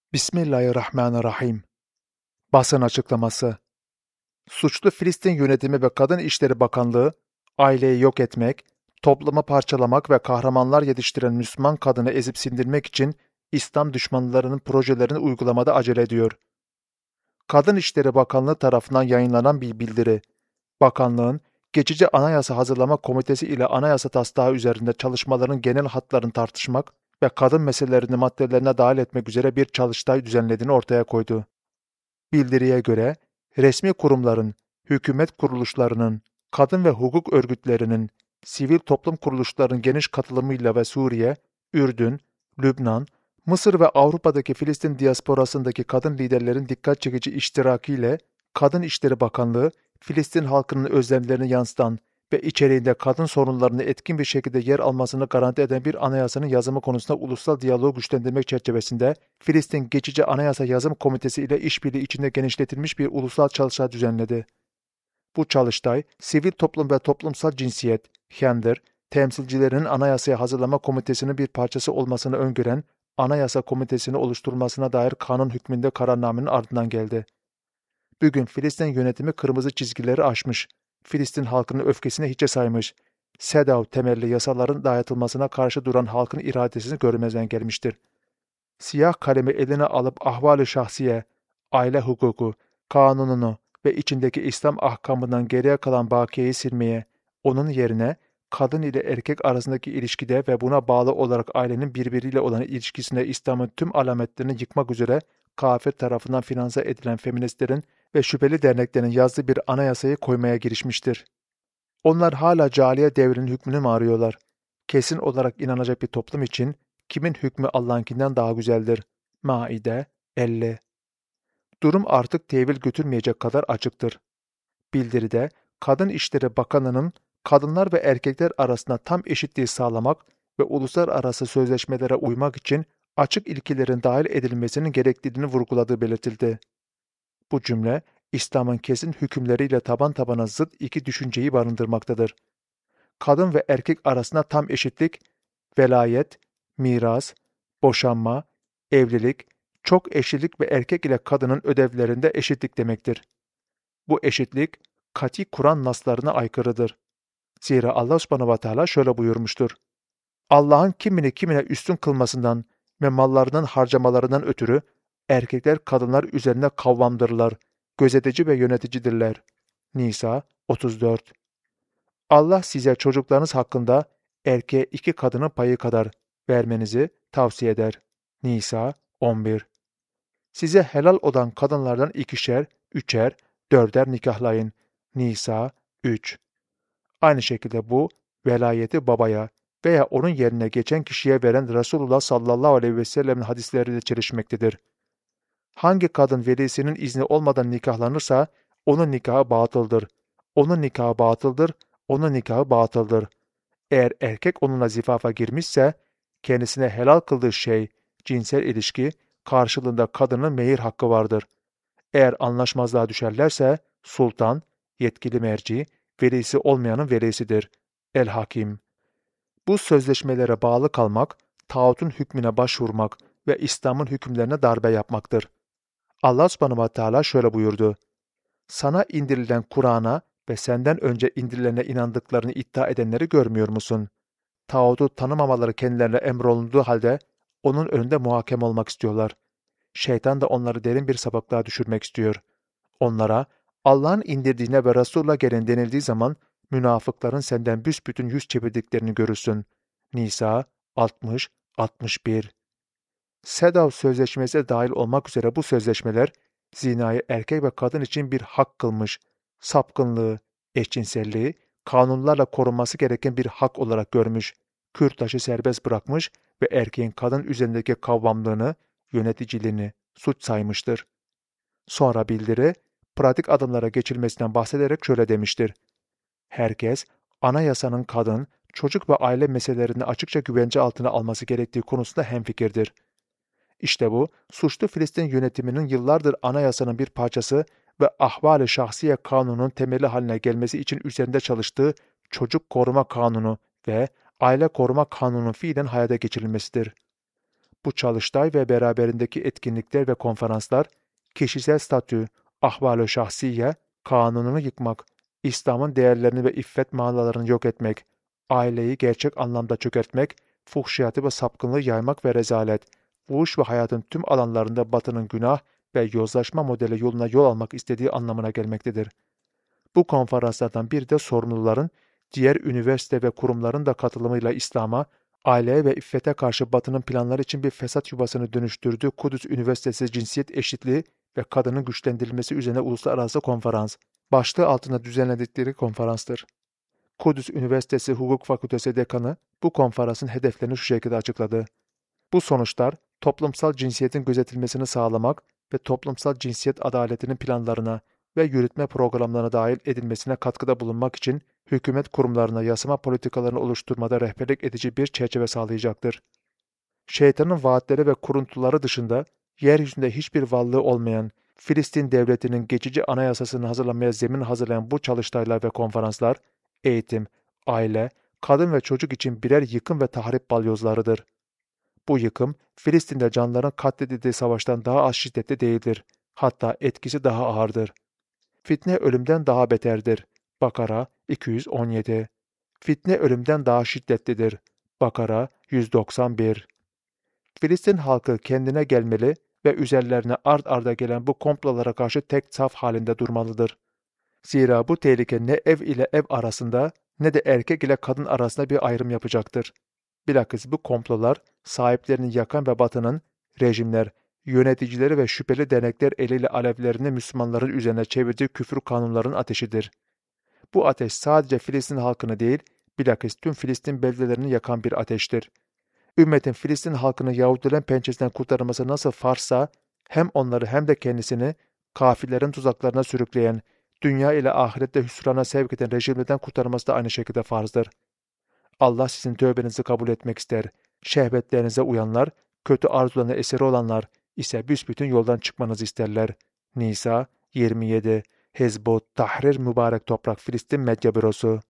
Bismillahirrahmanirrahim. Basın açıklaması. Suçlu Filistin Yönetimi ve Kadın İşleri Bakanlığı, aileyi yok etmek, toplumu parçalamak ve kahramanlar yetiştiren Müslüman kadını ezip sindirmek için İslam düşmanlarının projelerini uygulamada acele ediyor. Kadın İşleri Bakanlığı tarafından yayınlanan bir bildiri, bakanlığın geçici anayasa hazırlama komitesi ile anayasa taslağı üzerinde çalışmaların genel hatlarını tartışmak ve kadın meselelerini maddelerine dahil etmek üzere bir çalıştay düzenlediğini ortaya koydu. Bildiriye göre, resmi kurumların, hükümet kuruluşlarının, kadın ve hukuk örgütlerinin, sivil toplum kuruluşlarının geniş katılımıyla ve Suriye, Ürdün, Lübnan, Mısır ve Avrupa'daki Filistin diasporasındaki kadın liderlerin dikkat çekici iştirakiyle Kadın İşleri Bakanlığı, Filistin halkının özlemlerini yansıtan ve içeriğinde kadın sorunlarını etkin bir şekilde yer almasını garanti eden bir anayasanın yazımı konusunda ulusal diyaloğu güçlendirmek çerçevesinde Filistin Geçici Anayasa Yazım Komitesi ile işbirliği içinde genişletilmiş bir ulusal çalıştay düzenledi. Bu çalıştay, sivil toplum ve toplumsal cinsiyet, gender, temsilcilerinin anayasaya hazırlama komitesinin bir parçası olmasını öngören Anayasa Komitesi'ni oluşturulmasına dair kanun hükmünde kararnamenin ardından geldi. Bugün Filistin yönetimi kırmızı çizgileri aşmış, Filistin halkının öfkesini hiçe saymış, SEDAW temelli yasaların dayatılmasına karşı duran halkın iradesini görmezden gelmiştir. Siyah kalemi eline alıp ahval-i şahsiye, aile hukuku, kanununu ve içindeki İslam ahkamından geriye kalan bakiyeyi silmeye, onun yerine kadın ile erkek arasındaki ilişkide ve buna bağlı olarak ailenin birbiriyle olan ilişkisinde İslam'ın tüm alametlerini yıkmak üzere kafir tarafından finanse edilen feministlerin ve şüpheli derneklerin yazdığı bir anayasayı koymaya girişmiştir. Onlar hala cahiliye devrinin hükmünü mü arıyorlar? Kesin olarak inanacak bir toplum için kimin hükmü Allah'ınkinden daha güzeldir? Maide 50. Durum artık tevil götürmeyecek kadar açıktır. Bildiride, Kadın İşleri Bakanı'nın kadınlar ve erkekler arasında tam eşitliği sağlamak ve uluslararası sözleşmelere uymak için açık ilkelerin dahil edilmesinin gerekliliğini vurguladığı belirtildi. Bu cümle, İslam'ın kesin hükümleriyle taban tabana zıt iki düşünceyi barındırmaktadır. Kadın ve erkek arasında tam eşitlik, velayet, miras, boşanma, evlilik, çok eşlilik ve erkek ile kadının ödevlerinde eşitlik demektir. Bu eşitlik, kati Kur'an naslarına aykırıdır. Zira Allah subhanahu ve teala şöyle buyurmuştur. Allah'ın kimini kimine üstün kılmasından ve mallarının harcamalarından ötürü erkekler kadınlar üzerine kavvamdırlar, gözetici ve yöneticidirler. Nisa 34. Allah size çocuklarınız hakkında erkeğe 2 kadının payı kadar vermenizi tavsiye eder. Nisa 11. Size helal olan kadınlardan 2'şer, 3'er, 4'er nikahlayın. Nisa 3. Aynı şekilde bu, velayeti babaya veya onun yerine geçen kişiye veren Resulullah sallallahu aleyhi ve sellem'in hadisleriyle çelişmektedir. Hangi kadın velisinin izni olmadan nikahlanırsa, onun nikahı batıldır. Onun nikahı batıldır, onun nikahı batıldır. Eğer erkek onunla zifafa girmişse, kendisine helal kıldığı şey, cinsel ilişki, karşılığında kadının mehir hakkı vardır. Eğer anlaşmazlığa düşerlerse, sultan, yetkili merci, velisi olmayanın velisidir. El-Hakim. Bu sözleşmelere bağlı kalmak, tağutun hükmüne başvurmak ve İslam'ın hükümlerine darbe yapmaktır. Allah subhanahu ve teala şöyle buyurdu. Sana indirilen Kur'an'a ve senden önce indirilene inandıklarını iddia edenleri görmüyor musun? Tağutu tanımamaları kendilerine emrolunduğu halde onun önünde muhakeme olmak istiyorlar. Şeytan da onları derin bir sapıklığa düşürmek istiyor. Onlara Allah'ın indirdiğine ve Resul'la gelen denildiği zaman münafıkların senden büsbütün yüz çevirdiklerini görürsün. Nisa 60-61. SEDAW sözleşmesi dahil olmak üzere bu sözleşmeler zinayı erkek ve kadın için bir hak kılmış, sapkınlığı, eşcinselliği kanunlarla korunması gereken bir hak olarak görmüş, kürtajı serbest bırakmış ve erkeğin kadın üzerindeki kavvamlığını, yöneticiliğini suç saymıştır. Sonra bildiri, pratik adımlara geçilmesinden bahsederek şöyle demiştir. Herkes, anayasanın kadın, çocuk ve aile meselelerini açıkça güvence altına alması gerektiği konusunda hemfikirdir. İşte bu, suçlu Filistin yönetiminin yıllardır anayasanın bir parçası ve ahval-i şahsiye kanunun temeli haline gelmesi için üzerinde çalıştığı çocuk koruma kanunu ve aile koruma kanunun fiilen hayata geçirilmesidir. Bu çalıştay ve beraberindeki etkinlikler ve konferanslar, kişisel statü, ahval-ı şahsiye, kanununu yıkmak, İslam'ın değerlerini ve iffet manalarını yok etmek, aileyi gerçek anlamda çökertmek, fuhşiyatı ve sapkınlığı yaymak ve rezalet, fuhuş ve hayatın tüm alanlarında Batı'nın günah ve yozlaşma modeli yoluna yol almak istediği anlamına gelmektedir. Bu konferanslardan biri de sorumluların, diğer üniversite ve kurumların da katılımıyla İslam'a, aileye ve iffete karşı Batı'nın planları için bir fesat yuvasını dönüştürdüğü Kudüs Üniversitesi Cinsiyet Eşitliği ve Kadının Güçlendirilmesi üzerine uluslararası konferans, başlığı altında düzenledikleri konferanstır. Kudüs Üniversitesi Hukuk Fakültesi Dekanı bu konferansın hedeflerini şu şekilde açıkladı. Bu sonuçlar, toplumsal cinsiyetin gözetilmesini sağlamak ve toplumsal cinsiyet adaletinin planlarına ve yürütme programlarına dahil edilmesine katkıda bulunmak için hükümet kurumlarına yasama politikalarını oluşturmada rehberlik edici bir çerçeve sağlayacaktır. Şeytanın vaatleri ve kuruntuları dışında yeryüzünde hiçbir varlığı olmayan Filistin devletinin geçici anayasasını hazırlamaya zemin hazırlayan bu çalıştaylar ve konferanslar, eğitim, aile, kadın ve çocuk için birer yıkım ve tahrip balyozlarıdır. Bu yıkım, Filistin'de canlıların katledildiği savaştan daha az şiddetli değildir. Hatta etkisi daha ağırdır. Fitne ölümden daha beterdir. Bakara 217. Fitne ölümden daha şiddetlidir. Bakara 191. Filistin halkı kendine gelmeli ve üzerlerine ard arda gelen bu komplolara karşı tek saf halinde durmalıdır. Zira bu tehlike ne ev ile ev arasında ne de erkek ile kadın arasında bir ayrım yapacaktır. Bilakis bu komplolar sahiplerini yakan ve Batı'nın, rejimler, yöneticileri ve şüpheli dernekler eliyle alevlerini Müslümanların üzerine çevirdiği küfür kanunların ateşidir. Bu ateş sadece Filistin halkını değil, bilakis tüm Filistin beldelerini yakan bir ateştir. Ümmetin Filistin halkını Yahudilerin pençesinden kurtarılması nasıl farzsa, hem onları hem de kendisini kafirlerin tuzaklarına sürükleyen, dünya ile ahirette hüsrana sevk eden rejimlerden kurtarması da aynı şekilde farzdır. Allah sizin tövbenizi kabul etmek ister. Şehvetlerinize uyanlar, kötü arzularına eseri olanlar ise büsbütün yoldan çıkmanızı isterler. Nisa 27 Hezbut Tahrir Mübarek Toprak Filistin Medya Bürosu